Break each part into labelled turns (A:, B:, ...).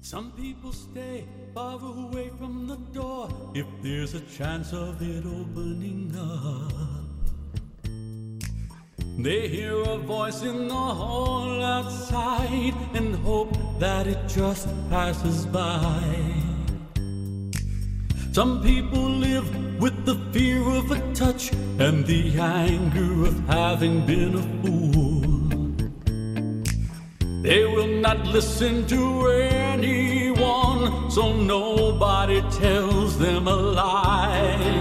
A: Some people stay far away from the door if there's a chance of it opening up. They hear a voice in the hall outside and hope that it just passes by. Some people live with the fear of a touch and the anger of having been a fool. They will not listen to anyone, so nobody tells them a lie.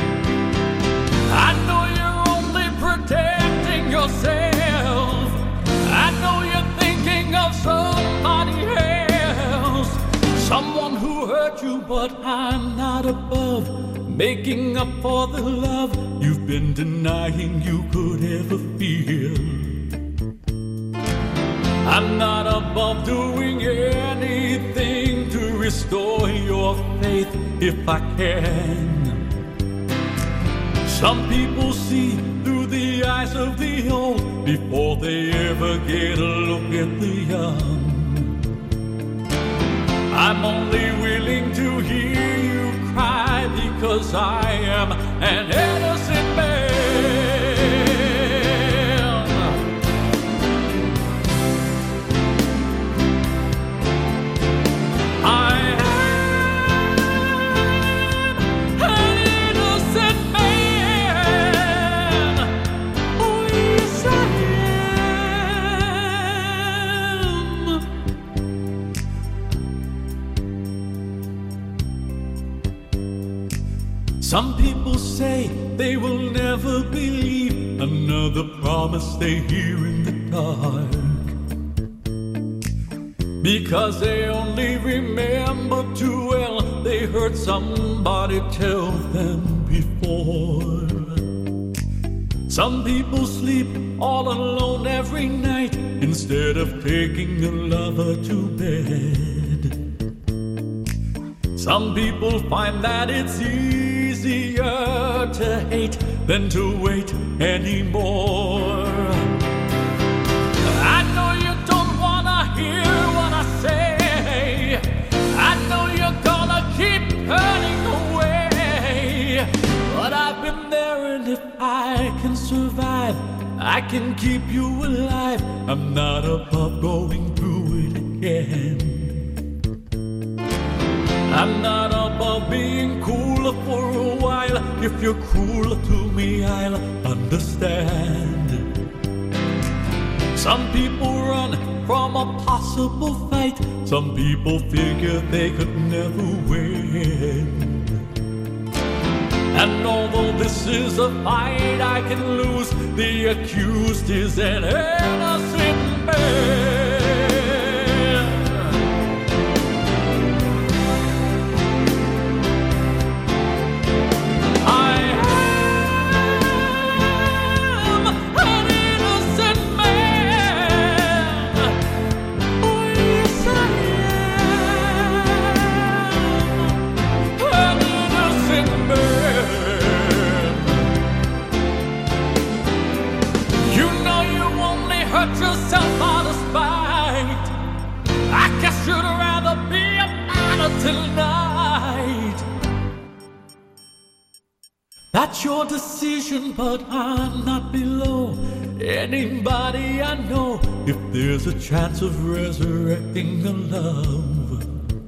A: I know you're only protecting yourself. I know you're thinking of somebody else, someone who hurt you, but I'm not above making up for the love you've been denying you could ever feel. I'm not above doing anything to restore your faith if I can. Some people see through the eyes of the old before they ever get a look at the young. I'm only willing to hear you cry because I am an innocent man. Some people say they will never believe another promise they hear in the dark, because they only remember too well they heard somebody tell them before. Some people sleep all alone every night instead of taking a lover to bed. Some people find that it's easier to hate than to wait anymore. I know you don't wanna hear what I say. I know you're gonna keep turning away, but I've been there, and if I can survive, I can keep you alive. I'm not above going through it again. I'm not above being cooler for a while. If you're cruel to me, I'll understand. Some people run from a possible fight. Some people figure they could never win. And although this is a fight I can lose, the accused is an innocent man. Yourself out of spite. I guess you'd rather be a martyr tonight. That's your decision, but I'm not below anybody I know if there's a chance of resurrecting a love.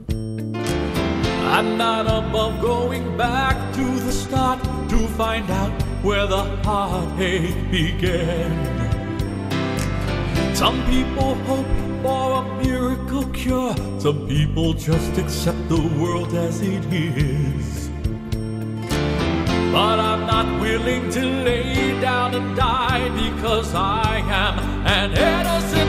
A: I'm not above going back to the start to find out where the heartache began. Some people hope for a miracle cure. Some people just accept the world as it is. But I'm not willing to lay down and die because I am an innocent